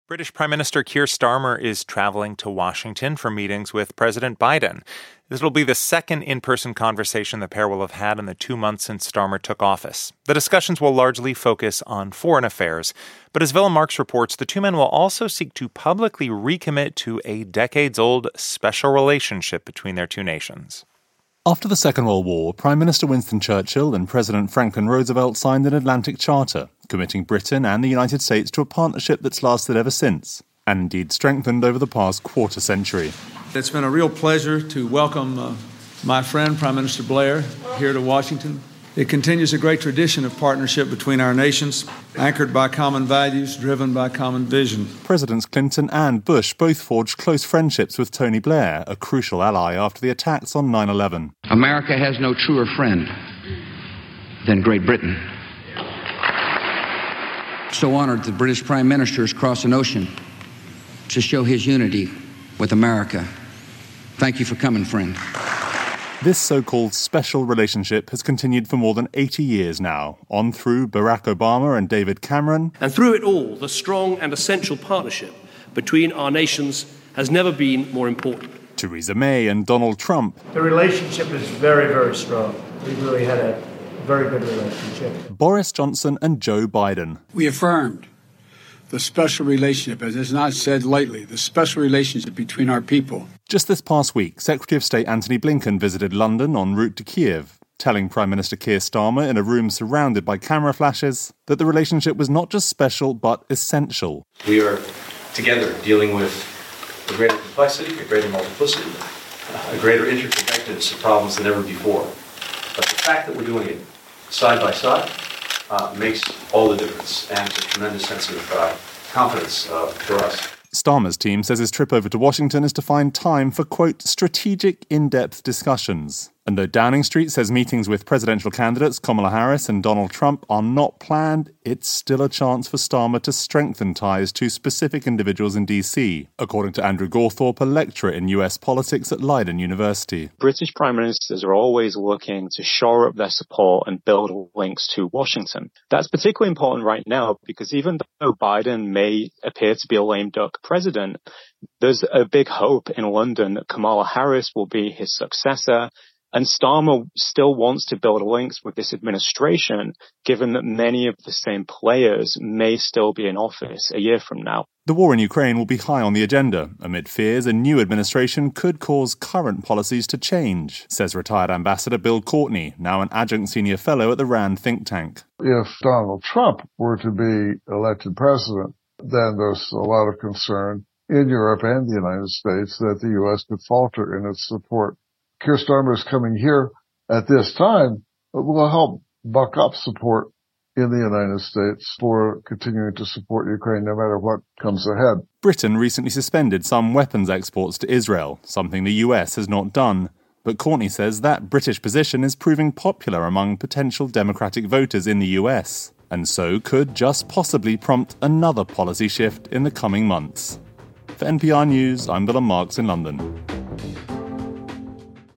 British Prime Minister Keir Starmer is traveling to Washington for meetings with President Biden. This will be the second in-person conversation the pair will have had in the 2 months since Starmer took office. The discussions will largely focus on foreign affairs, but as Willem Marx reports, the two men will also seek to publicly recommit to a decades-old special relationship between their two nations. After the Second World War, Prime Minister Winston Churchill and President Franklin Roosevelt signed an Atlantic Charter, committing Britain and the United States to a partnership that's lasted ever since, and indeed strengthened over the past quarter century. It's been a real pleasure to welcome my friend, Prime Minister Blair, here to Washington. It continues a great tradition of partnership between our nations, anchored by common values, driven by common vision. Presidents Clinton and Bush both forged close friendships with Tony Blair, a crucial ally after the attacks on 9/11. America has no truer friend than Great Britain. So honored the British Prime Minister has crossed an ocean to show his unity with America. Thank you for coming, friend. This so-called special relationship has continued for more than 80 years now, on through Barack Obama and David Cameron. And through it all, the strong and essential partnership between our nations has never been more important. Theresa May and Donald Trump. The relationship is very, very strong. We've really had a very good relationship. Boris Johnson and Joe Biden. We affirmed the special relationship, as is not said lightly, the special relationship between our people. Just this past week, Secretary of State Antony Blinken visited London en route to Kiev, telling Prime Minister Keir Starmer in a room surrounded by camera flashes that the relationship was not just special but essential. We are together dealing with a greater complexity, a greater multiplicity, a greater interconnectedness of problems than ever before. But the fact that we're doing it side by side makes all the difference, and it's a tremendous sense of confidence for us. Starmer's team says his trip over to Washington is to find time for, quote, strategic in-depth discussions. And though Downing Street says meetings with presidential candidates Kamala Harris and Donald Trump are not planned, it's still a chance for Starmer to strengthen ties to specific individuals in D.C., according to Andrew Gawthorpe, a lecturer in US politics at Leiden University. British prime ministers are always looking to shore up their support and build links to Washington. That's particularly important right now because even though Biden may appear to be a lame duck president, there's a big hope in London that Kamala Harris will be his successor. And Starmer still wants to build links with this administration, given that many of the same players may still be in office a year from now. The war in Ukraine will be high on the agenda, amid fears a new administration could cause current policies to change, says retired Ambassador Bill Courtney, now an adjunct senior fellow at the RAND think tank. If Donald Trump were to be elected president, then there's a lot of concern in Europe and the United States that the U.S. could falter in its support. Keir Starmer is coming here at this time, but will help buck up support in the United States for continuing to support Ukraine no matter what comes ahead. Britain recently suspended some weapons exports to Israel, something the US has not done. But Courtney says that British position is proving popular among potential Democratic voters in the US, and so could just possibly prompt another policy shift in the coming months. For NPR News, I'm Willem Marx in London.